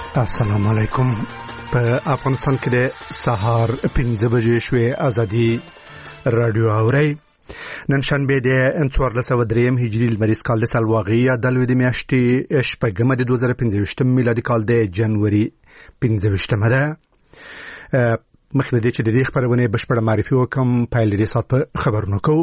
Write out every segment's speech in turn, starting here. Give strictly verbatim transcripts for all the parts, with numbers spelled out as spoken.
السلام علیکم. په افغانستان کې د سهار پنځه بجې شوې ازادي رادیو اوري. نن شنبه د څوارلس سوه دریم هجري لمریز کال د سلواغي د لوی د میاشتې شپږمه د دوه زره پنځه میلادي کال د جنوري پنځه ده. مخکې د دې چې د دې خبرونه بشپړه معرفي وکم پیل دې سات په خبرونه کوو.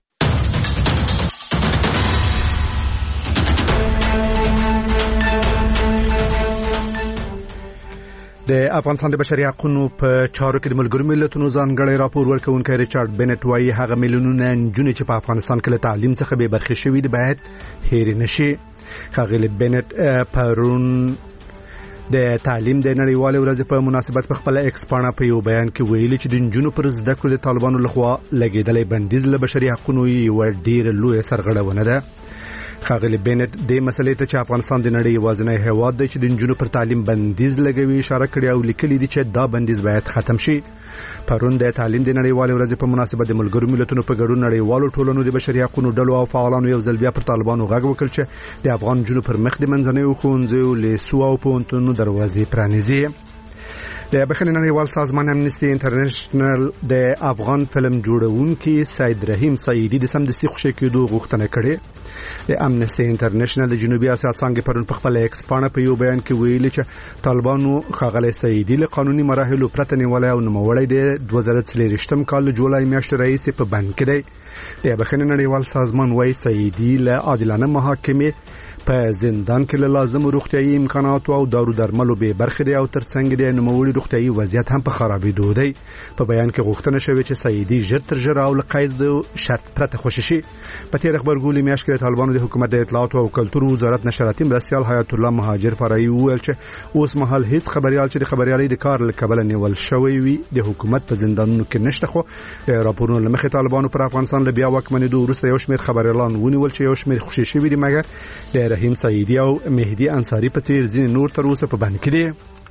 د افغانستان د بشري حقوقو په چارو کې د ملګرو ملتونو ځانګړی راپور ورکوونکی ریچارډ بنټ وايي هغه میلیونونه نجونې چې په افغانستان کې له تعلیم څخه بې برخې شوي دي باید هېرې نشي. ښاغلي بنټ پرون د تعلیم د نړیوالې ورځې په مناسبت په خپل ایکس پاڼه په یو بیان کې ویلي چې د نجونو پر زده کړو د طالبانو لخوا لګېدلې بندیز له بشري حقوقو یوه ډېره لویه سرغړونه ده. ښاغلي بنټ د مسلې ته چې افغانستان د نړۍ یوازینی هیواد دی چې د نجونو پر تعلیم بندیز لګوي اشاره کړې او لیکلي دي چې دا بندیز باید ختم شي. پرون د تعلیم د نړیوالې ورځې په مناسبت د ملګرو ملتونو په ګډون نړیوالو ټولنو د بشري حقوقو ډلو او فعالانو یو ځل بیا پر طالبانو غږ وکړ چې د افغان نجونو پر مخ د منځنیو ښوونځیو لیسو او پوهنتونونو دروازې پرانیزي. د بخښنې نړیوال سازمان امنیستي انټرنیشنل د افغان فلم جوړونکي سید رحیم سعیدي د سمدستي خوشي کېدو غوښتنه کړې. د امنیستي انټرنیشنل د جنوبي اسیا څنګه پرون په خپل ایکس پاڼه په یو بیان کې ویلي چې طالبانو ښاغلي سعیدي له قانوني مراحلو پرته نیولای او نوموړی د دوه زره څلېرویشتم کال جولای میاشتې راهیسې په بند کې دی. د بخښنې نړیوال سازمان وايي سعیدي له عادلانه محاکمې په زندان کې له لازم روغتيایي امکاناتو او دارو درملو به برخه دی او ترڅنګ د نوموړي روغتيایي وضعیت هم په خرابېدو دی. په بیان کې غوښتنه شوې چې سعیدي ژر تر ژره او له قید شرط پرته خوشي شي. په تیر خبرګولي میاشت کې طالبانو د حکومت د اطلاعات او کلتور وزارت نشراتي مرستیال حیات الله مهاجر فرایي وویل چې اوس مهال هیڅ خبريال چې د خبريالۍ د کار له کبله نیول شوی وي د حکومت په زندانونو کې نشته. خو راپورونو له مخې طالبانو پر افغانستان له بیا واکمنېدو وروسته یو شمېر خبريالان ونیول چې یو شمېر خوشي شوي دي مګر د رحیم سعیدي او مهدي انصاری په څیر ځینې نور تر اوسه په بند کې دي.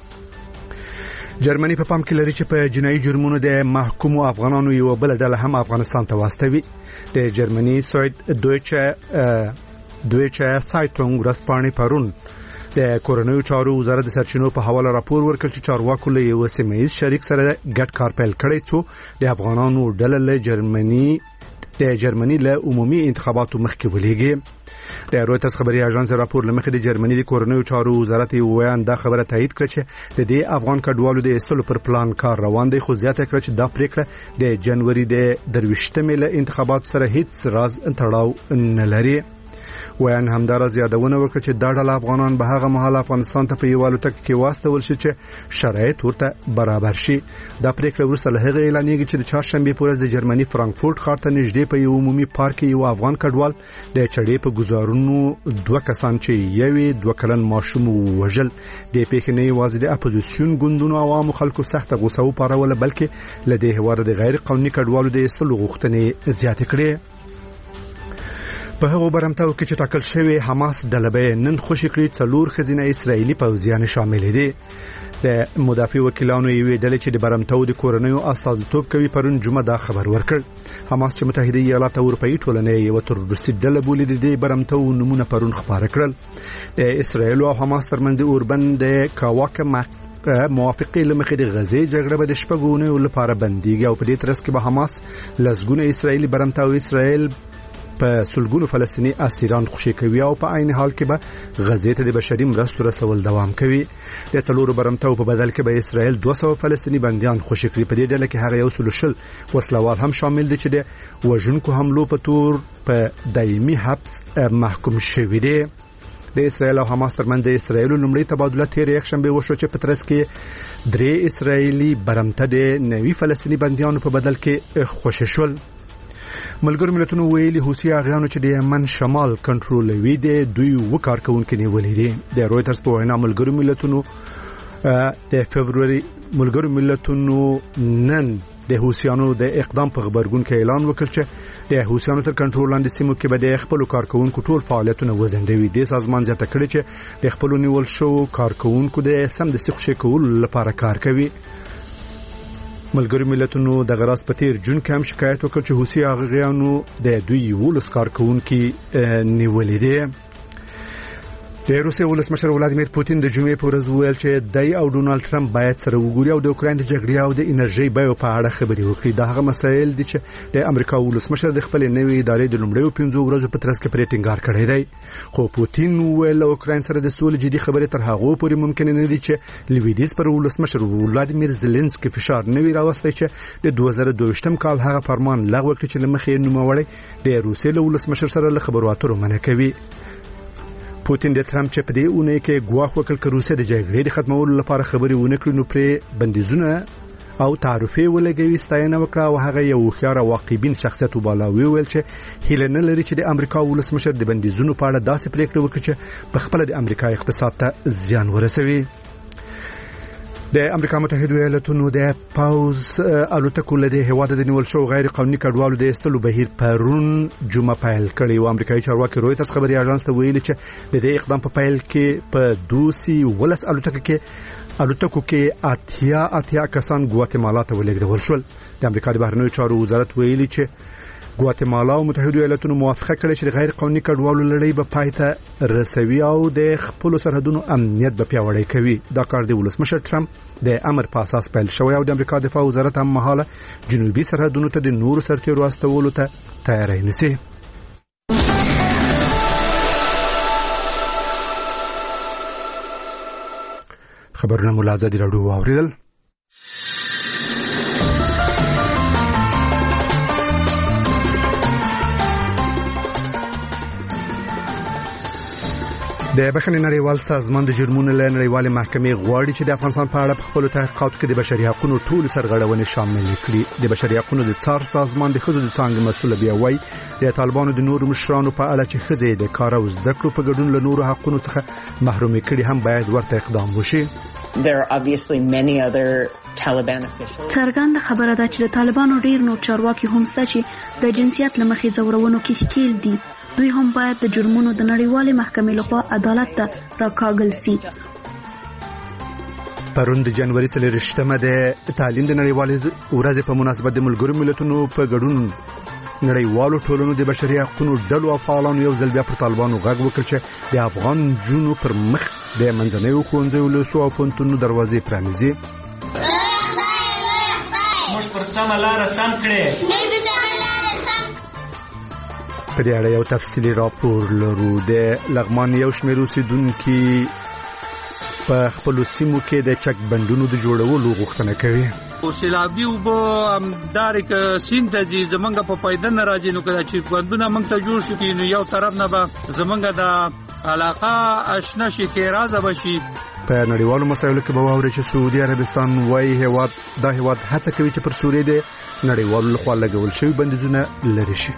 جرمني په پام کې لري چې په جنایي جرمونو د محکومو افغانانو یو بل ډله هم افغانستان ته واستوي. د جرمني سوید دویچه دویچه سایټونګ ورځپاڼې پرون د کورنیو چارو وزارت د سرچینو په حواله راپور ورکړ چې چارواکو له یو سیمه شریک سره ګډ کار پیل کړی څو د افغانانو ډله له جرمني د جرمني له عمومي انتخاباتو مخکې ولېږي. د رويټرز خبري اژانس راپور لمخې د جرمني د کورنیو چارو وزارت ویان دا خبره تایید کړه چې د دې افغان کډوالو د ایستلو پر پلان کار روان دی. خو زیاته کړه چې دا پریکړه د جنوري د درویشتمې له انتخاباتو سره هیڅ راز تړاو نه لري. ویان همدارز یادونه وکړه چې دا ډول افغانان به هغه مهال افغانستان ته په یو الوتکه کې واستول شي چې شرایط ورته برابر شي. دا پریکړه وروسته له هغه اعلانېږي چې د چهارشنبه په ورځ د جرمني فرانکفورت ښار ته نږدې په یو عمومي پارک کې یو افغان کډوال د چړې په گزارونو دوه کسان چې یوې دوه کلن ماشوم وژل. د پیښې نه یوازې د اپوزیسیون ګوندونو او عامو خلکو سخته غوسه وپاروله بلکې له دې هواره د غیر قانوني کډوالو د ایستلو غوښتنې زیاتې کړې. په هغه برمتاو کې چې ټاکل شوی حماس ډلبې نن خوشی کړی څلور خزینه اسرایلی پوځیان شامل دي. د مدافع وکیلانو یوې ډلې چې د برمتاو د کورنیو استازیتوب کوي پرون جمعه دا خبر ورکړ. حماس چې متحده ایالات اروپאי ټولنې یو تروریستي ډله بولي د برمتاو نمونه پرون خبر کړل. د اسرایل او حماس ترمنځ اوربند د کاواکه موافقې لمخې د غزې جګړه به د شپږونو لپاره بنديږي او په دې ترڅ کې به حماس لسګونه اسرایلی برمتاو اسرایل په سلګونو فلسطینی اسیران خوشي کوي او په عین حال کې به غزې ته د بشري مرستو رسول دوام کوي. د څلورو برمتاو په بدل کې به اسرائیل دوه سوه فلسطینی بنديان خوشي کړي. په دې ډله کې هغه یو سل شل وسلوال هم شامل دي چې د وژونکو حملو په تور په دایمي حبس محکوم شوي دي. د اسرائیل او حماس ترمنځ د اسرائیل لومړی تبادله تیر یک شنبه وشو چې په ترڅ کې درې اسرائیلی برمته د نوي فلسطینی بنديانو په بدل کې خوشي شول. ملګرو ملتونو ویلي حوثي اغیانو چې د یمن شمال کنټرولوي دي دوی وکارکونکو نیولې دي. د رويټرز په وینا ملګرو ملتونو د فبرवरी ملګرو ملتونو نن د حوثیانو د اقدام په خبرګون کې اعلان وکړ چې د حوثیانو تر کنټرول لاندې سیمو کې به د خپل کارکونکو ټول فعالیتونه وزندوي. د سازمان زیاته کړی چې د خپل نیول شو کارکونکو د سم د سیخ کول لپاره کار کوي. ملګرو ملتونو د غراس په تیر جون کې هم شکایت وکړ چې حوثي اغیانو د دوی ولس کارکونکو نیولې دي. د روسیې ولسمشر ولادیمیر پوتین د جمعې په ورځ وویل چې دای او ډونالد ټرمپ باید سره وګوري او د اوکراین د جګړې او د انرژي بیو په اړه خبرې وکړي. دا هغه مسایل دي چې د امریکا ولسمشر د خپل نوې ادارې د لومړیو پنځو ورځو په ترڅ کې پرې ټینګار کړی دی. خو پوتین وویل اوکراین سره د سولې جدي خبرې تر هغه پورې ممکن نه دي چې لویدیز پر ولسمشر ولادیمیر زيلنسکي فشار نوي راوستي چې د دوه زره دوه ویشتم کال هغه فرمان لغوه کړي چې لمخې نوموړی د روسیې له ولسمشر سره له خبرو اترو منع کوي. پوتین د ټرمپ چې په دې اونۍ کې ګواښ وکړ چې روسیه د جګړې د ختمولو لپاره خبرې ونه کړي نو پرې بندیزونه او تعرفې ولګوي ستاینه وکړه او هغه یو خيار واقعبین شخصیت وباله ویل چې هیله نه لري چې د امریکا ولسمشر د بندیزونو په اړه داسې پریکړه وکړي چې په خپل د امریکا اقتصاد ته زیان ورسوي. د امریکا متحده ایالاتونو د پاوز الوتکو له هیواد د نیول شو غیر قانوني کډوالو د استلو بهیر پرون جمعه پیل کړي او امریکایي چارواکي رويټرز خبري اژانس ته ویلي چې د دې اقدام په پیل کې په دوسی ولس الوتکو کې الوتکو کې اتیا اتیا کسان ګواتیمالا ته ولېږدول شول. د امریکا د بهرنیو چارو وزارت ویلي چې ګواتیمالا او متحده ایالاتونو موافقه کړې چې غیر قانوني کډوالو لړۍ به پایته رسوي او د خپل سرحدونو امنیت به پیاوړی کوي. دا کار د ولسمشر ټرمپ د امر په اساس پیل شوی او د امریکا دفاع وزارت هم مهاله جنوبي سرحدونو ته د نور سرتیرو استولو ته تیاری نیسي. خبرونه ملاحظه دي راډیو واوریدل. د بشري نړیوال سازمان د جرمونو له نړیوال محکمې غواړي چې د افغانستان په اړه په خپل تحقیقاتو کې د بشري حقوقو ټول سرغړونې شامل کړي. د بشري حقوقو د څار سازمان د خځو د څنګه مسؤل بیا وایي د طالبانو د نورو مشرانو په اړه چې خځې د کار او زده کړو په ګډون له نورو حقوقو څخه محروم کړي هم باید ورته اقدام وشي. There are obviously many other Taliban officials. څرګند خبره ده چې د طالبانو ډیر نور چارواکي هم شته چې د جنسیت لمخې ځورونو کې ښکیل دي. دوی هم باید د جرمونو د نړیوالې محکمې لخوا عدالت ته راکاږل شي. پرون د جنوري څلورشتمه د تعلیم د نړیوالې ورځې په مناسبت د ملګرو ملتونو په ګډون نړیوالو ټولنو د بشري حقوقو ډلو او فعالانو یو ځل بیا پر طالبانو غږ وکړ چې د افغان جنونو پر مخ د منځنیو ښوونځیو له سو او پونتونو دروازې پرانیزي. موږ پر سمه لار سم کړې. په دې اړه یو تفصیلی راپور لرو. د لغمان یو شمېر اوسیدونکو په خپل سیمو کې د چک بندونو د جوړولو غوښتنه کوي. او سیلابي وبو امدارک سینتزي زمونږ په پایده نه راځي نو کله چې بندونه موږ ته جوړ شو کینو یو طرف نه به زمونږ د علاقه آشنا شي کې راځه بشي. په نړیوالو مسایلو کې به واوري چې سعودي عربستان وايي هیواد دا هیواد هڅه کوي چې پر سوریې د نړیوالو لخوا لګول شوی بندیزونه لري شي.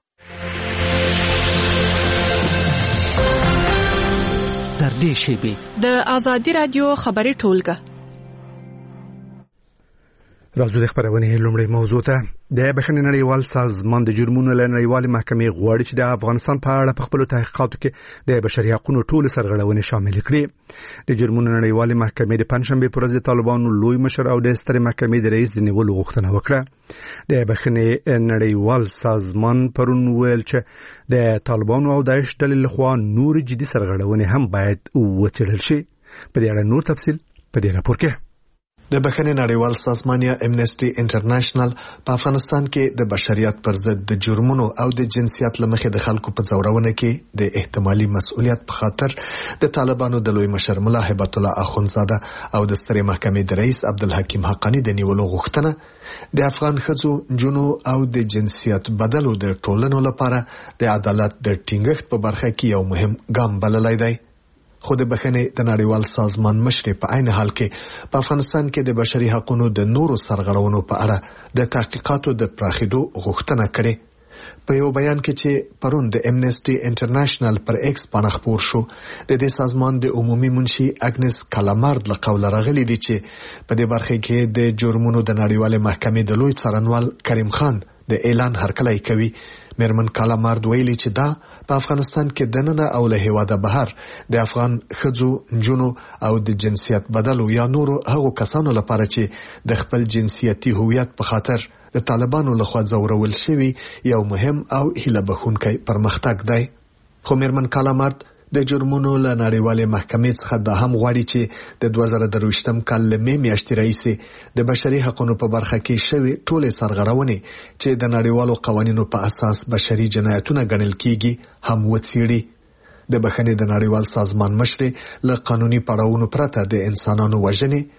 تر دې شی د آزادي رادیو خبري ټولګه راځو د خبرونه لومړی موضوع ته. د بشري نړیوال سازمان د جرمونو له نړیوال محکمې غواړي چې د افغانستان په اړه په خپل تحقیقاتو کې د بشري حقوقو ټول سرغړونې شامل کړي. د جرمونو نړیوال محکمې د پنځشنبه پر ورځ د طالبانو لوی مشر او د ستر محکمې د رئیس د نیولو غوښتنه وکړه. د بشري نړیوال سازمان پرون ویل چې د طالبانو او داعش ډلې لخوا نور جدي سرغړونې هم باید وڅېړل شي. په دې اړه نور تفصیل په دې راپور کې. د بخښنې نړیوال سازمان یا امنیسټي انټرنیشنل په افغانستان کې د بشریت پر ضد د جرمونو او د جنسیت لمخې د خلکو په ځورونه کې د احتمالي مسؤلیت په خاطر د طالبانو د لوی مشر ملا هیبت الله اخونزاده او د سترې محکمې د رئیس عبدالحکیم حقانی د نیولو غوښتنه د افغان ښځو جنو او د جنسیت بدلو د ټولنو لپاره د عدالت د ټینګښت په برخه کې یو مهم ګام بللی دی. خو د بخښنې د نړیوال سازمان مشر په عین حال کې په افغانستان کې د بشري حقوقو د نورو سرغړونو په اړه د تحقیقاتو د پراخېدو غوښتنه کړې. په یو بیان کې چې پرون د امنیسټي انټرنیشنل پر ایکس باندې خبر شو د دې سازمان د عمومي منشي اګنس کالامارد له قوله راغلي دي چې په دې برخه کې د جرمونو د نړیوال محکمې د لوی څارنوال کریم خان د اعلان هرکلی کوي. میرمن کالامارد ویلي چې دا په افغانستان کې د نن او له هیواده بهر د افغان ښځو جنو او د جنسیت بدلو یا نورو هغو کسانو لپاره چې د خپل جنسیتي هویت په خاطر د طالبانو لخوا ځورول شوی یو مهم او هیله بښونکی پرمختګ دی. خو میرمن کالامارد د جرمونو له نړیوالې محکمې څخه دا هم غواړي چې د دوه زره درویشتم کال له مې میاشتې راهیسې د بشري حقوقو په برخه کې شوې ټولې سرغړونې چې د نړیوالو قوانینو په اساس بشري جنایتونه ګڼل کیږي هم وڅېړي. د بخښنې د نړیوال سازمان مشر له قانوني پړاوونو پرته د انسانانو وژنې،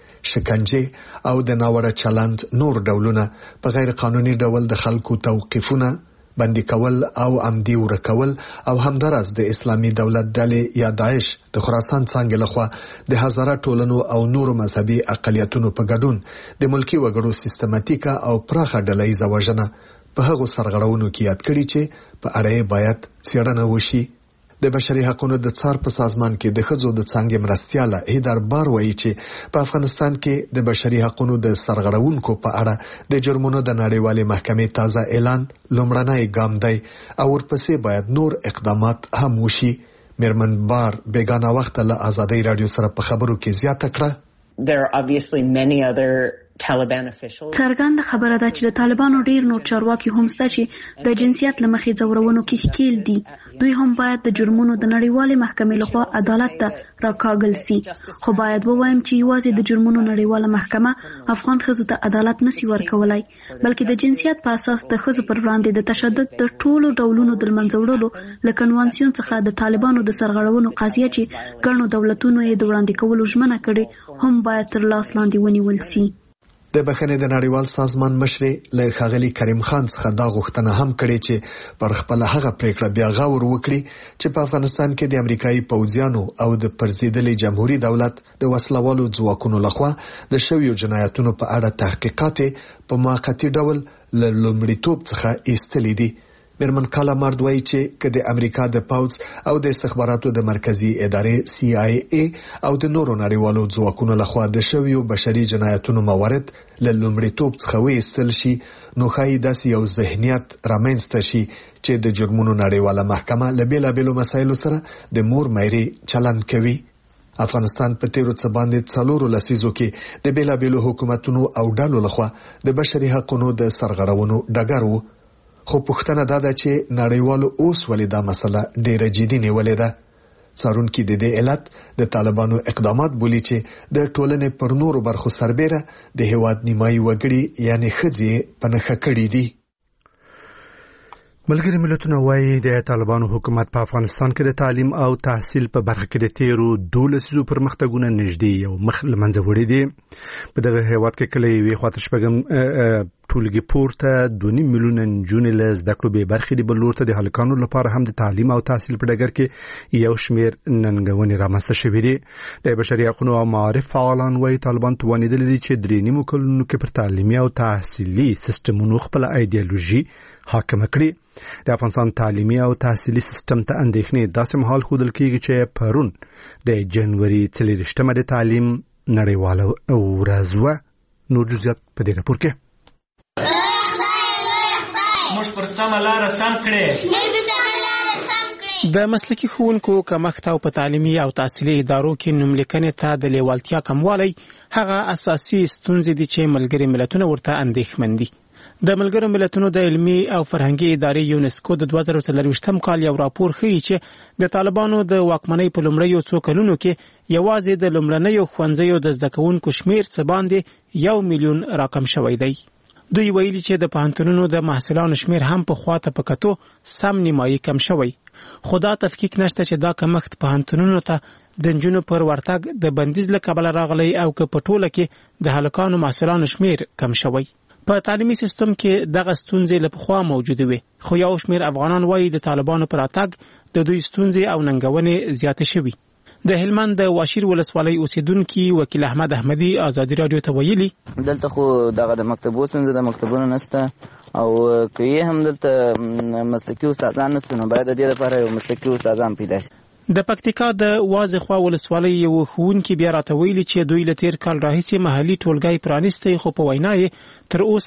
شکنجه او د ناوړه چلند نور ډولونه په غیر قانوني ډول د خلکو توقیفونه، بندي کول او عمدي ورکول او همدارس د اسلامي دولت ډلې یا داعش د خراسان څنګه لخوا د هزاره ټولنو او نورو مذهبي اقلیتونو په ګډون د ملکی وګړو سیستماتیکه او پراخه ډله‌ایزه وژنه په هغو سرغړونو کې یاد کړي چې په اړه باید څېړنه وشي. د بشري حقوقو د څار په سازمان کې د ښځو د څنګه مرستياله هیدر بار وایي چې په افغانستان کې د بشري حقوقو د سرغړونکو په اړه د جرمونو د نړیوالې محکمې تازه اعلان لومړنی ګام دی او ورپسې باید نور اقدامات هم وشي. میرمن بار بیگانه وخت له آزادۍ رادیو سره په خبرو کې زیاته کړه. There are obviously many other Taliban officials. څرګنده خبره ده چې د طالبانو ډیر نور چارواکي هم شته چې د جنسیت له مخې ځورونو کې ښکیل دي. دوی هم باید د جرمونو د نړیوالې محکمې لخوا عدالت ته راکاږل سي. خو باید ووایم چې یوازې د جرمونو نړیواله محکمه افغان ښځو ته عدالت نشي ورکولای، بلکې د جنسیت په اساس د ښځو پر وړاندې د تشدد د ټولو ډولونو د منځه وړلو له کنوانسیون څخه د طالبانو د سرغړونو قضیه چې ګڼو دولتونو یې د وړاندې کولو ژمنه کړې هم باید تر لاس لاندې ونیول سي. د بخښنې د نړیوال سازمان مشر له ښاغلي کریم خان څخه دا غوښتنه هم کړې چې پر خپل هغه پریکړه بیا غور وکړي چې په افغانستان کې د امریکایي پوځیانو او د پرزیدلي جمهوریت دولت د وسلوالو ځواکونو لخوا د شویو جنایتونو په اړه تحقیقات په موقتی ډول له لومړیتوب څخه ایستلې دي. میرمن کالا مرد وایي چې که د امریکا د پوځ او د استخباراتو د مرکزی ادارې سی آی ای او د نورو نړیوالو ځواکونو لخوا د شویو بشري جنایتونو موارد له لومړیتوب څخه وایستل شي، نو ښایي داسې یو ذهنیت رامنځته شي چې د جرمونو نړیواله محکمه له بیلابیلو مسایلو سره د مور مېرې چلند کوي. افغانستان په تیرو څه باندې څلورو لسیزو کې د بیلابیلو حکومتونو او ډلو لخوا د بشري حقوقو د سرغړونو ډګر وو. خو پوښتنه دا ده چې نړیوالو اوس ولې دا مسله ډیره جدي نیولې ده. څارونکي د دې علت د طالبانو اقدامات بولي چې د ټولنې پر نورو برخو سربېره د هیواد نیمایي وګړي یعنی ښځې په نښه کړي دي. ملګری ملتونه وایي د طالبانو حکومت په افغانستان کې د تعلیم او تحصیل په برخه کې د تیرو دولسو پرمختګونو نږدې یو مخ لمنځه وړي دي. په دغه هیواد کې کله یوې خواته شپږم ټولګي پورته دوه نیم میلیونه نجونې له زده کړو بې برخې دي، بل لور ته د هلکانو لپاره هم د تعلیم او تحصیل په ډګر کې یو شمېر ننګونې رامنځته شوې دي. د بشري حقوقو او معارف فعالان وایي طالبان توانېدلي دي چې درې نیمو کلونو کې پر تعلیمي او تحصیلي سیستمونو خپله ایډیالوژي حاکمه کړي. د افغانستان تعلیمي او تحصیلي سیستم ته اندېښنې داسې مهال ښودل کېږي چې پرون د جنوري څلېرویشتمه د تعلیم نړیواله ورځ وه. نور جزئیات په دې راپور کې. موږ پر سمه لاره سم کړې. د مسلکي ښوونکو کمښت او په تعلیمي او تحصیلي ادارو کې نوملیکنې ته د لیوالتیا کموالی هغه اساسي ستونزې دي چې ملګري ملتونه ورته اندېښمن دي. د ملګرو ملتونو د علمي او فرهنګي ادارې یونسکو د دوه زره څلرویشتم کال یو راپور ښیي چې د طالبانو د واکمنۍ په لومړیو څو کلونو کې یوازې د لومړنیو ښوونځیو د زده کوونکو شمیر څه باندې یو میلیون راکم شوی دی. دوی ویلي چې د پوهنتونونو د محصلانو شمیر هم په خواته په کتو سم نیمایي کم شوی. خو دا تفکیک نشته چې دا کمښت پوهنتونونو ته د نجونو پر ورتګ د بندیز له کبله راغلی او که په ټوله کې د هلکانو محصلانو شمیر کم شوی. په تعلیمي سیستم کې دغه ستونزې له پخوا موجوده وي، خو یو شمیر افغانان وایي د طالبانو پر راتګ د دوی ستونزې او ننګونې زیاتې شوي. د هلمند د واشیر ولسوالۍ اوسیدونکي وکیل احمد احمدي آزادي رادیو ته ویلي دلته خو دغه د مکتبو ستونزه د مکتبونو نشته او که یې هم دلته مسلکي استادان نشته نو باید د دې لپاره یو مسلکي استادان پیدا شي. د پکتیکا د وازخوا ولسوالۍ یو ښوونکي بیا راته ویلي چې دوی له تیر کال راهیسې محلي ټولګی پرانیستی، خو په وینا یې تر اوسه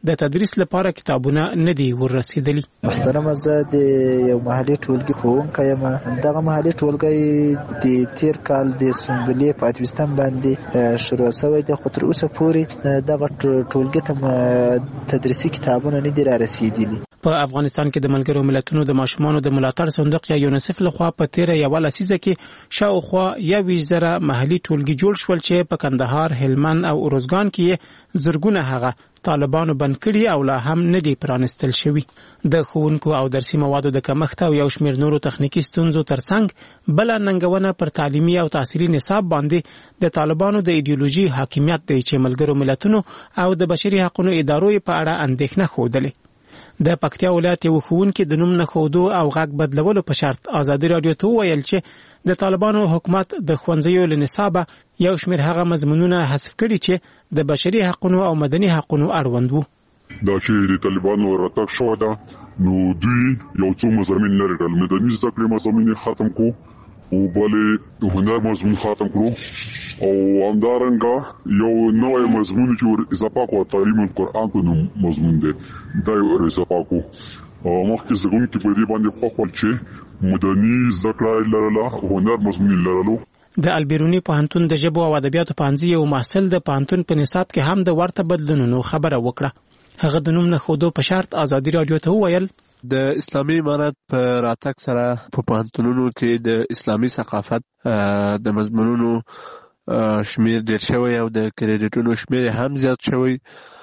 د تدریس لپاره کتابونه نه دي ورسېدلي. محترم زه د یو محلي ټولګي ښوونکی یم. دغه محلي ټولګی د تیر کال د سنبلې په اتویستم باندې شروع شوی دی، خو تر اوسه پورې دغه ټولګي ته تدریسي کتابونه نه دي را رسېدلي. په افغانستان کې د ملګرو ملتونو د ماشومانو د ملاتړ صندوق یا یونیسف لخوا په تیر یو لسیزه کې شاوخوا یویشت زره محلي ټولګي جوړ شول چې په کندهار، هلمند او اروزګان کې زرګونه هغه طالبانو بند کړي او لا هم نه دي پرانستل شوي. د ښوونکو او درسي موادو د کمښت او یو شمېر نورو تخنیکي ستونزو ترڅنګ بله ننګونه پر تعلیمي او تحصیلي نصاب باندې د طالبانو د ایډیولوژي حاکمیت دی چې ملګرو ملتونو او د بشري حقوقو ادارو په اړه اندېښنه ښودلې. د پکتیا ولایت یو ښوونکي د نوم نه ښودو او غږ بدلولو په شرط ازادي راډیو ته وویل چې د طالبانو حکومت د ښوونځیو له نصابه یو شمېر هغه مضمونونه حذف کړي چې د بشري حقوقو او مدني حقوقو اړوند وو. دا چې د طالبانو راتګ شو ده نو دوی یو څو مضامین لري، مدني زده کړې مضامین ختم کو او بلې هنر مضمون ختم کړو او همدارنګه یو نوی مضمون چې اضافه کړو تعلیم القرآن په نوم مضمون دی دا یې اضافه کړو. مخکې زه کوم چې په دې باندې خوښ ول چې مدني زده کړه لرله هنر مضمون لرلو. د البیرونی پوهنتون د ژبو او ادبیاتو پوهنځي یو محصل د پوهنتون په نصاب کې هم د ورته بدلونونو خبره وکړه. هغه د نوم نه ښودو په شرط ازادي راډیو ته وویل د اسلامي امارت په راتګ سره په پوهنتونونو کې د اسلامي ثقافت د مضمونونو شمیر ډیر شوی او د کریډټونو شمیر هم زیات شوی.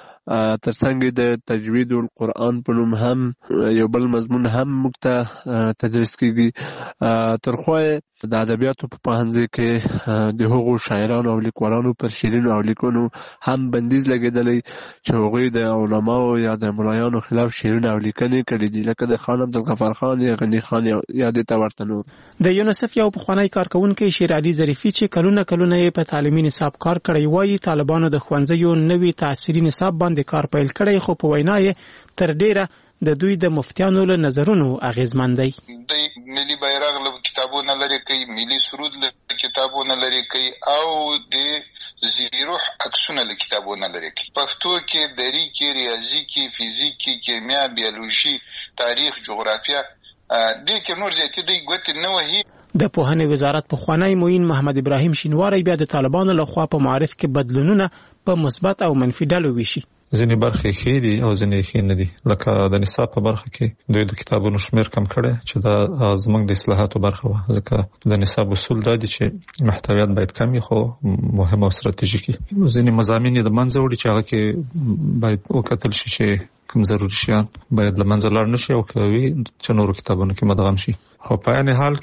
ترڅنګ د تجوید القرآن په نوم هم یو بل مضمون هم موږ ته تدریس کیږي. ترخوا د ادبیاتو په پوهنځي کې د هغو شاعرانو او لیکوالانو پر شعرونو او لیکنو هم بندیز لګیدلی چې هغوی د علماو یا د ملایانو خلاف شعرونه او لیکنې کړي دي، لکه د خان عبدالغفار خان یا غني خان یا دې ته ورته نور. د یونیسف یو پخوانی کارکونکی شیر علي ظریفي چې کلونه کلونه یې په تعلیمي نصاب کار کړی وایي طالبانو د ښوونځیو نوي تعصیري نصاب باندې کار پیل کړی، خو په وینا یې تر ډیره د دوی د مفتیانو له نظرونو اغیزمن دی. دوی ملي بیرغ له کتابونه لري کوي، ملي سرود له کتابونه لري کوي او د زیروح عکسونه له کتابونه لري کوي. پښتو کې، دری کې، ریاضي کې، فزیک کې، کیمیا، بیولوژي، تاریخ، جغرافیه دې کې نور زیاتې دی ګوتې نه وهي. د پوهنې وزارت پخوانی معین محمد ابراهیم شینواری بیا د طالبانو لخوا په معارف کې بدلونونه په مثبت او منفي ډلو ویشي. ځینې برخې ښې دي او ځینې ښې نه دي. لکه د نصاب په برخه کې دوی د کتابونو شمیر کم کړی چې دا زموږ د اصلاحاتو برخه وه، ځکه د نصاب اصول دا دي چې محتویات باید کم وي خو مهم او ستراتیژیکي. ځینې مضامین یې د منځه وړي چې هغه کې باید وکتل شي چې کوم ضروري شیان باید له منځه لاړ نشي او کوي چې نورو کتابونو کې مدغم شي. خو په عین حال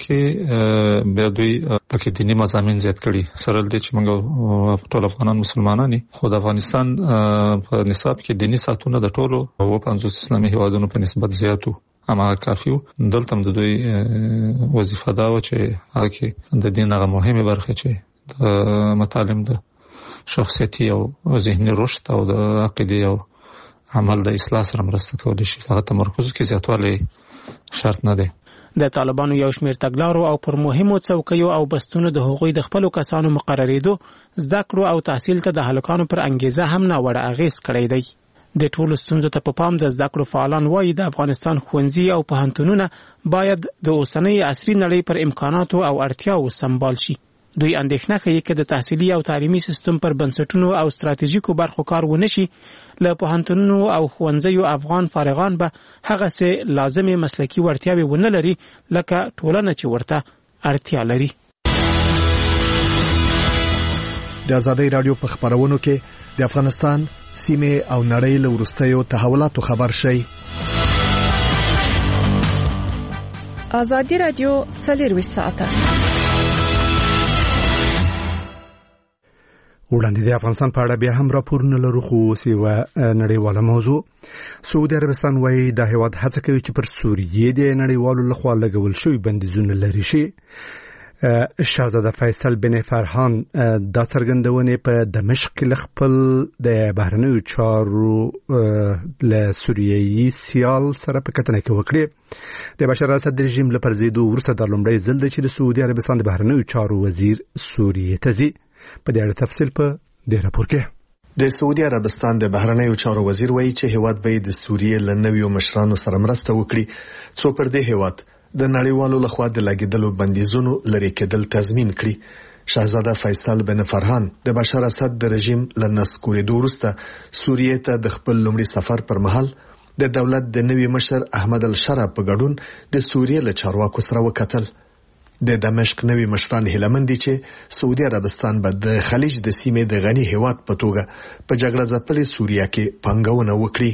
کې بیا دوی پکې دیني مضامین زیات کړي، سره دې چې موږ ټول افغانان مسلمانان یو، خو د افغانستان په نصاب کې دیني ساتونه د ټولو او پنځوس اسلامي هیوادونو په نسبت زیاتو اما کافي وو. دلته هم د دوی وظیفه دا و چې هغه کې د دین هغه مهمه برخه چې د مطالب د شخصیتي او ذهني رشد او د عقیده او عمل د اصلاح سره مرسته کولی شي. هغه تمرکز کې زیاتوالی شرط نه دی. د طالبانو یو شمېر تګلارو او پر مهمو څوکیو او بستونو د هغوی د خپلو کسانو مقرریدو زده کړو او تحصیل ته د هلکانو پر انګیزه هم ناوړه اغیز کړی دی. د ټولو ستونزو ته په پام د زده کړو فعالان وایي د افغانستان ښوونځي او پوهنتونونه باید د اوسنۍ عصري نړۍ پر امکاناتو او اړتیاو سمبال شي. دوی اندېښنه کوي چې د تحصیلي او تعلیمي سیستم پر بنسټونو او ستراتیژیکو برخو کار ونشي، له پوهنتونونو او ښوونځیو افغان فارغان به هغسې لازمې مسلکي وړتیاوې ونه لري لکه ټولنه چې ورته اړتیا لري. د ازادۍ راډیو په خبرونو کې د افغانستان سیمه او نړۍ له وروستیو تحولاتو خبر شي. ازادي راډیو څلرویشت ساعته وړاندې د افغانستان په اړه بیا هم راپورونه لرو، خو سیوه نړیواله موضوع. سعودي عربستان وایي د هیواد هڅه کوي چې پر سوریې د نړیوالو لخوا لګول شوي بندیزونه لرې شي. شاهزاده فیصل بن فرحان دا څرګندونې په دمشق کې له خپل د بهرنیو چارو له سوریایي سیال سره په کتنه کې وکړې. د بشار اسد رژیم له پرځېدو وروسته دا لومړی ځل دی چې د سعودي عربستان د بهرنیو چارو وزیر سوریې ته ځي. په دې اړه تفصیل په دې راپور کې. د سعودي عربستان د بهرنیو چارو وزیر وایي چې هیواد به د سوریې له نویو مشرانو سره مرسته وکړي څو پر دې هیواد د نړیوالو لخوا د لګیدلو بندیزونو لرې کېدل تضمین کړي. شاهزاده فیصل بن فرحان د بشار اسد د رژیم له نسکورېدو وروسته سوریې ته د خپل لومړي سفر پر مهال د دولت د نوي مشر احمد الشرع په ګډون د سوریې له چارواکو سره وکتل. د دمشق نوي مشران هیلمن دي چې سعودي عربستان به د خلیج د سیمې د غني هیواد په توګه په جګړه ځپلې سوریه کې پانګونه وکړي.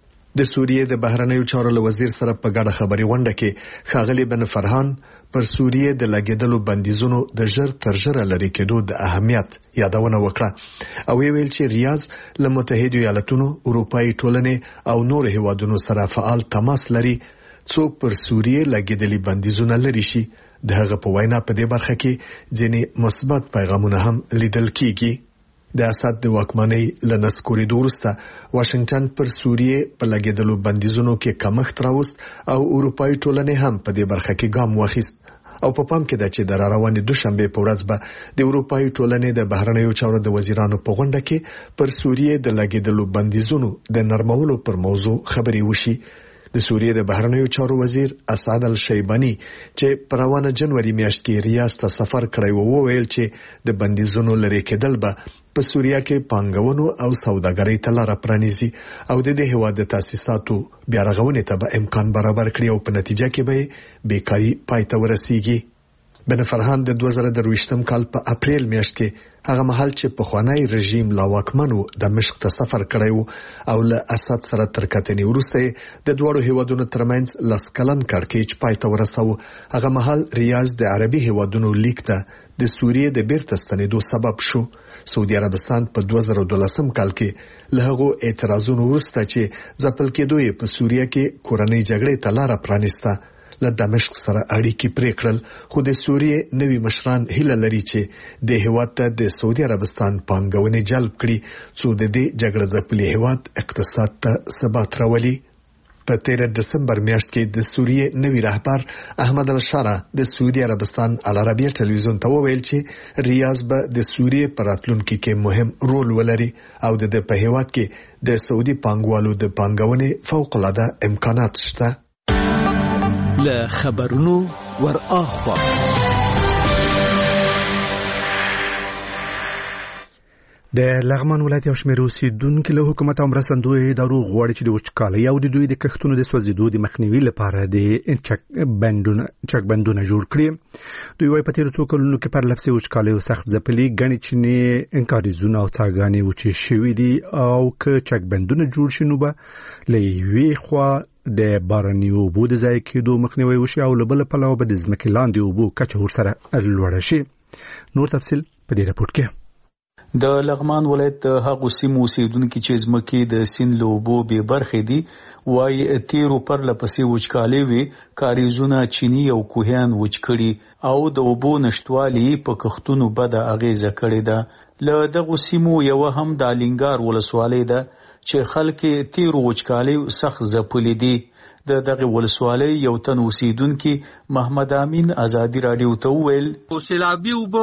د سوریې د بهرنیو چارو وزیر سره په ګډه خبري غونډه کې ښاغلي بن فرحان پر سوریې د لګیدلو بندیزونو د ژر تر ژره لرې کېدو د اهمیت یادونه وکړه او ویل چې ریاض له متحده ایالاتونو، اروپאי ټولنې او نور هیوادونو سره فعال تماس لري څو پر سوریې لګیدلي بندیزونه لري شي. د هغه په وینا په دې برخه کې ځینې مثبت پیغامونه هم لیدل کیږي. د اسد د واکمنۍ له نسکورېدو وروسته واشنگټن پر سوریې په لګیدلو بندیزونو کې کمښت راوست او اروپאי ټولنې هم په دې برخه کې ګام واخیست. او په پام کې ده چې د راروانې دوشنبه په ورځ به د اروپאי ټولنې د بهرنیو چارو د وزیرانو په غونډه کې پر سوریې د لګیدلو بندیزونو د نرمولو پر موضوع خبري وشي. د سوریې د بهرنیو چارو وزیر اسعد الشیبانی چې په روانه جنوري میاشت کې ریاض ته سفر کړی و وویل چې د بندیزونو لرې کېدل به په سوریه کې پانګونو او سوداګرۍ ته لار پرانیزي او د دې هیواد د تاسیساتو بیا رغونې ته به امکان برابر کړي او په نتیجه کې به بیکاری پای ته ورسیږي. بن فرحان د دوه زره درویشتم کال په اپریل میاشت کې هغه مهال چې په خوانی رژیم لا واکمنو دمشق ته سفر کړی او له اسد سره تر کتنې وروسته د دوړو هیوادونو ترمنځ لاس کلن کړکېچ پای ته ورساو. هغه مهال ریاض د عربي هیوادونو لیک ته د سوریې د بیرته ستنېدو سبب شو. سعودي عربستان په دوه زره دولسم کال کې له هغو اعتراضونو وروسته چې ځپل کېدو یې په سوریه کې کورنۍ جګړې ته لار پرانیسته له دمشق سره اړیکې پرې کړل. خو د سوریې نوي مشران هیله لري چې د هیواد ته د سعودي عربستان پانګونې جلب کړي څو د دې جګړه ځپلي هیواد اقتصاد ته ثبات راولي. په تیره دسمبر میاشت کې د سوریې نوي رهبر احمد الشرع د سعودي عربستان العربیه ټلویزیون ته وویل چې ریاض به د سوریې په راتلونکي کې مهم رول ولري او د دې په هیواد کې د سعودي پانګوالو د پانګونې فوق العاده امکانات شته. له خبرونو ور اخوا د لغمان ولایت یو شمېر اوسېدونکي له حکومت او مرستندویه ادارو غواړي چې د وچکالۍ او د دوی د کښتونو د سوځېدو د مخنیوي لپاره د چک بندونه چک بندونه جوړ کړي. دوی وايي په تېرو څو کلونو کې پر لفظي وچکالۍ او سخت ځپلي ګڼې چینې انکاریزونه او څاګانې وچې شوي دي او که چک بندونه جوړ شي نو به له یوې خوا د باراني اوبو د ضایع کېدو مخنیوی وشي او له بله پلوه به د ځمکې لاندې اوبو کچه ورسره لوړه شي. نور تفصیل په دې راپور کې. د لغمان ولایت د هغو سیمو اوسېدونکي چې ځمکې د سیند له اوبو بې برخې دي وایي تیرو پرله پسې وچکالۍ وي کاریزونه چیني او کوهیان وچ کړي او د اوبو نشتوالي په کښتونو بده اغیزه کړې ده. له دغو سیمو یوه هم د الینګار ولسوالۍ ده چې خلک تیرو وچکالۍ سخت ځپلي دي. د دغه ولسوالۍ یو تن اوسیدونکي محمد امین ازادي رادیو ته وویل سیلابي اوبه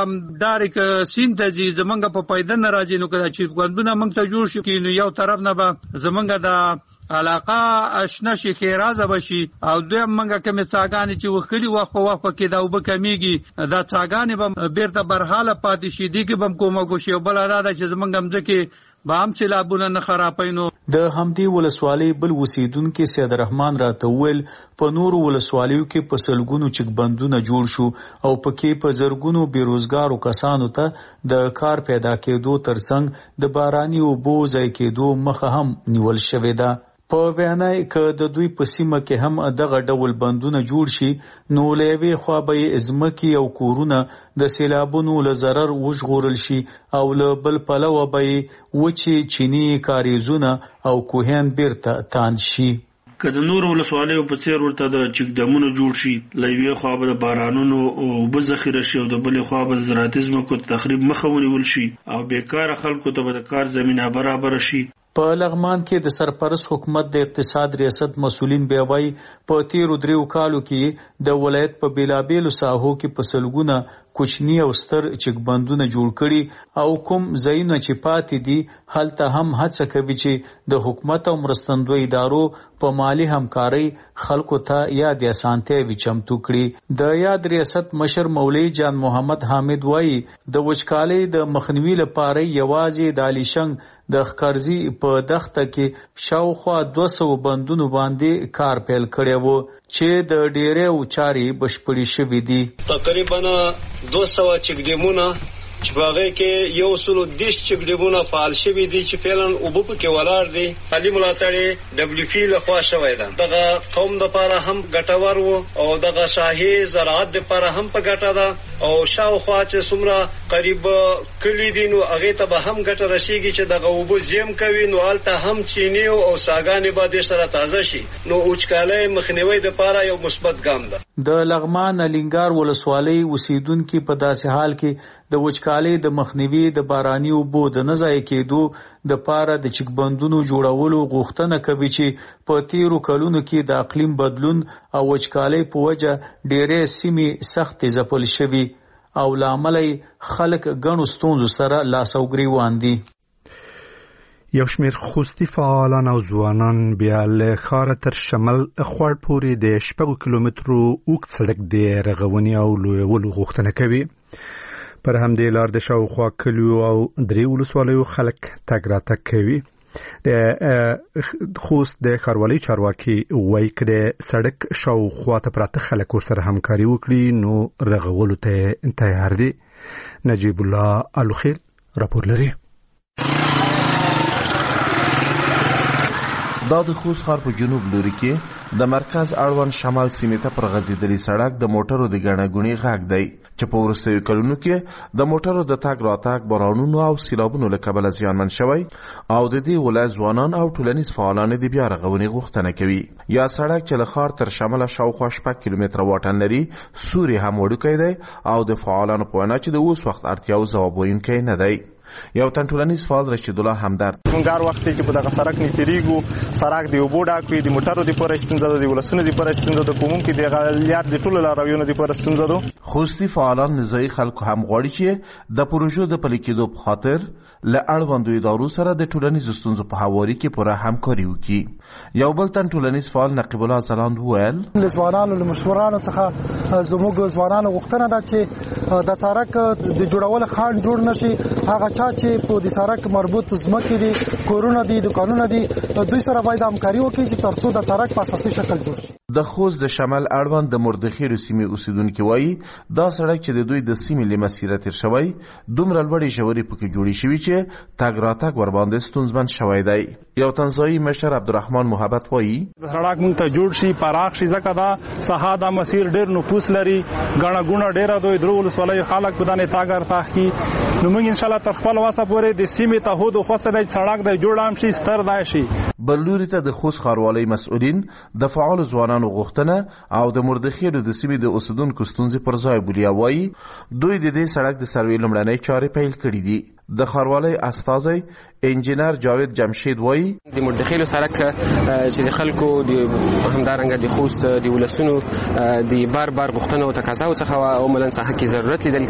دارک سیند ته ځي زمونږ په پیدا نه راځي نو کله چې ګوندونه موږ ته جوړ شي نو یو طرف نه به زمونږ د علاقه آشنا شي خیرازه بشي او دوی موږ کوم څاګانې چې وخلي وخت په وخت کې دا وب کمیږي دا څاګانې به بیرته برحاله پاتې شي دي کې بم کومه کوشي او بل اراده چې زمونږ مځکه بام سیلابونه نه خرابینو. د همدې ولسوالۍ بل اوسیدونکي سید الرحمن راته وویل په نورو ولسوالیو کې په سلګونو چک بندونه جوړ شو او پکې په زرګونو بیروزګارو کسانو ته د کار پیدا کېدو ترڅنګ د باراني اوبو ضایع کېدو مخه هم نیول شوې ده. په وینای ک د دوی په سیمه کې هم دغه ډول بندونه جوړ شي نو لوي خو به ازمکي او کورونه د سیلابونو له zarar وژغورل شي او له بل پلوه به وچی چینی کاریزونه او کوهین بیرته تان شي. که د نور ولسوالیو په څیر ورته د چکدمونو جوړ شي لوي خو به بارانونو او بزخیره شي او د بل خو به زراعتزم کو تخریب مخاوني ول شي او بیکاره خلکو ته به کار زمينه برابر شي. په لغمان کې د سرپرست حکومت د اقتصاد ریاست مسؤلین بیا وایي په تیرو دریو کالو کې د ولایت په بیلابیلو ساحو کې په سلګونه کوچنی او ستر چکبندونه جوړ کړي او کوم ځایونه چې پاتې دي هلته هم هڅه کوي چې د حکومت او مرستندوی ادارو په مالی همکاري خلکو ته یا د اسانتیاوي چمتو کړي. د یاد ریاست مشر مولوی جان محمد حامد وایي د وچکالۍ د مخنیوي لپاره یوازې د علیشنګ د خکارزي په دښته کې شاوخوا دوه سوه بندونو باندې کار پیل کړی وو چې د ډېرې چارې بشپړې شوې دي. تقریبا دوه سوه چک ډیمونه چې باغې کې یو سلو دیش چک ډیمونه فعال شوي دي چې فعلا اوبه پکې ولاړ دي. علي ملاتړ ډبلیو پی لخوا شوی ده. دغه قوم دپاره هم ګټور و او دغه شاهي زراعت دپاره هم په ګټه ده او شاوخوا چې څومره قریب کلي دي نو هغې ته به هم ګټه رسېږي چې دغه اوبه زیم کوي نو هلته هم چینې او ساګانې به دې سره تازه شي نو وچکالۍ مخنیوي دپاره یو مثبت ګام ده. د لغمان الینګار ولسوالۍ اوسیدونکي په داسې حال کې د وچکالۍ د مخنیوي د باراني اوبو د نه ضایع کېدو د پاره د چکبندونو جوړولو غوښتنه کوي چې په تیرو کلونو کې د اقلیم بدلون او وچکالۍ په وجه ډېرې سیمې سختې ځپل شوي او لامل خلک ګڼو ستونزو سره لاس او ګریوان دي. یو شمیر خوستی فعالان او ځوانان بیا له ښاره تر شمال خوړ پورې د شپږو کیلومترو اوږد سړک د رغونې او لویولو غوښتنه کوي. پر همدې لار د شاوخوا کلیو او درې ولسوالیو خلک تګ راتګ کوي. د خوست د ښاروالۍ چارواکي وایي که د سړک شاوخوا ته پراته خلک ورسره همکاري وکړي نو رغولو ته تیار دي. نجیب الله الوخیل راپور لري. دا د خوست ښار په جنوب لوري کې د مرکز اړوند شمال سیمې ته پر غځېدلي سړک د موټرو د ګڼه ګوڼې غږ دی چې په وروستیو کلونو کې د موټرو د تګ راتګ بارانونو او سیلابونو له کبله زیانمن شوی او د دې ولایت ځوانان او ټولنیز فعالان د بیا رغونې غوښتنه کوي. یا سړک چې له ښار تر شماله شاوخوا شپږ کیلومتره واټن لري سوري هم وړوکی دی او د فعالانو په وینا چې د اوس وخت اړتیاو ځواب ویونکی نه دی. یو تن ټولنیز فعال رشید الله همدرد مونږ هر وخت کې په دغه سړک نه تیریږو سړک دی اوبو ډک وي د موټرو د پوره ستونزه ده د ولسونو د پوره ستونزه ده کوم کې د غلیات د ټولو لارویونو د پوره ستونزه ده. خوستی فعالان نزاعي خلکو هم غواړي چې د پروژو د پلي کېدو په خاطر له اړوندو ادارو سره د ټولنیزو ستونزو په هواري کې پوره همکاري وکړي. یو بل تن ټولنیز فعال نقیب الله ځلاند وویل له ځوانانو له مشورانو څخه زموږ ځوانانو غوښتنه ده چې د سړک د جوړولو خنډ جوړ نشي. هغه چا چې په د سړک مربوط ځمکې دي کورونه دي دکانونه دي دوی سره باید همکاري وکړي چې ترڅو د سړک په اساسي شکل جوړ شي. د خوست د شمال اړوند د مردخیلو سیمې اوسیدونکي وایي دا سړک چې د دوی د سیمې له مسیره تیر شوی دومره لوړې ژورې پکې جوړې شوي چې تګ راتګ ورباندې ستونزمن شوی دی. یو تنزایي مشر عبدالرحمن محبت وایي سړک مونږ ته جوړ شي پراخ شي ځکه دا ساحه دا مسیر ډېر نفوس لري ګڼه ګوڼه ډېره دوی درو ولسوالیو خلک په دانې تګ راتګ کوي نو موږ انشاءالله تر خپل وسه پورې د سیمې ته هود خوسته دی سړک دی جوړ هم شي ستر دی شي. بل لوري ته د خوست ښاروالۍ مسؤلین د فعالو ځوانانو غوښتنه او د مردخیلو د سیمې د اوسیدونکو ستونزې پر ځای بولي او وایي دوی د دې سړک د سروې لومړنۍ چارې پیل کړي دي. د ښاروالۍ استازی انجینر جاوید جمشید وایي د مردخیلو سړک چې د خلکو د همدارنګه د خوست د ولسونو د بار بار غوښتنو او تقاضاو څخه عملاً ساحه کې ضرورت لیدل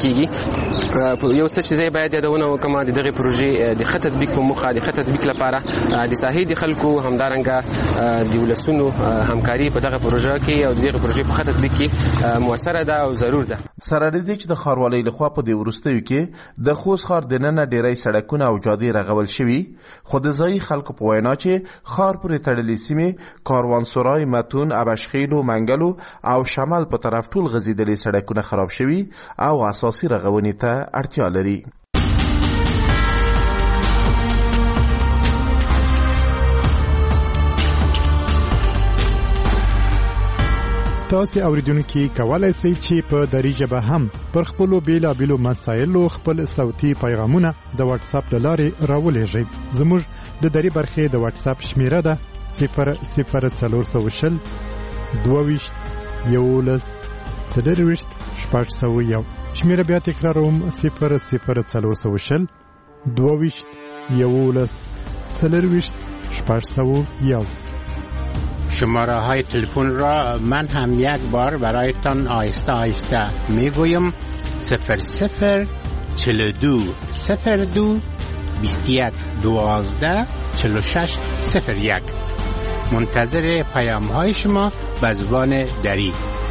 کیږي. یو څه چې زه باید یادونه وکړم د دغه پروژې د ښه تطبیق په موخه د ښه تطبیق لپاره د ساحې د خلکو همدارنګه د ولسونو همکاري په دغه پروژه کې او د دغه پروژې په ښه تطبیق کې موثره ده او ضرور ده. سره د دې چې د ښاروالۍ لخوا په دې وروستیو کې د خوست ښار دننه ډیری سړکونه او جادې رغول شوي خو د ځایي خلکو په وینا چې ښار پورې تړلې سیمې کاروانسرای متون ابشخیل منګلو او شمال په طرف ټول غځېدلي سړکونه خراب شوي او اساسي رغونې ته اړتیا لري. تاسو اوریدونکو کولای شئ چې په دری ژبه هم پر خپل بیلابېلو مسایلو خپل صوتي پیغامونه د واتس اپ لارې راولېږئ. زموږ د دری برخې د واتس اپ شمیره ده صفر صفر څلور سوه شل دوه ویشت یولس څلور ویشت شپږ سوه یو. شمیره بیا تکراروم صفر صفر څلور سوه شل دوه ویشت یولس څلور ویشت شپږ سوه یو. شماره های تلفن را من هم یک بار برایتان آهسته آهسته می گویم صفر صفر چهل و دو صفر دو بیست و یک دوازده چهل و شش صفر یک. منتظر پیام های شما به زبان دری.